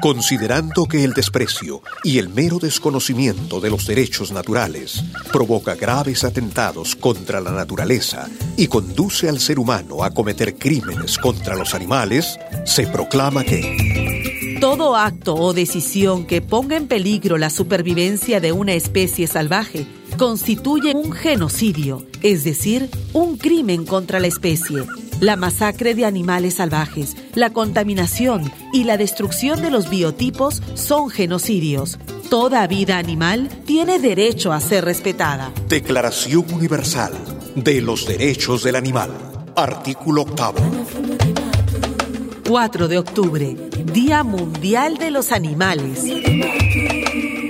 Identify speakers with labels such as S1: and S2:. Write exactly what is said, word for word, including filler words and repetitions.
S1: Considerando que el desprecio y el mero desconocimiento de los derechos naturales provoca graves atentados contra la naturaleza y conduce al ser humano a cometer crímenes contra los animales, se proclama que
S2: todo acto o decisión que ponga en peligro la supervivencia de una especie salvaje constituye un genocidio, es decir, un crimen contra la especie. La masacre de animales salvajes, la contaminación y la destrucción de los biotipos son genocidios. Toda vida animal tiene derecho a ser respetada.
S1: Declaración Universal de los Derechos del Animal. Artículo octavo.
S2: cuatro de octubre, Día Mundial de los Animales.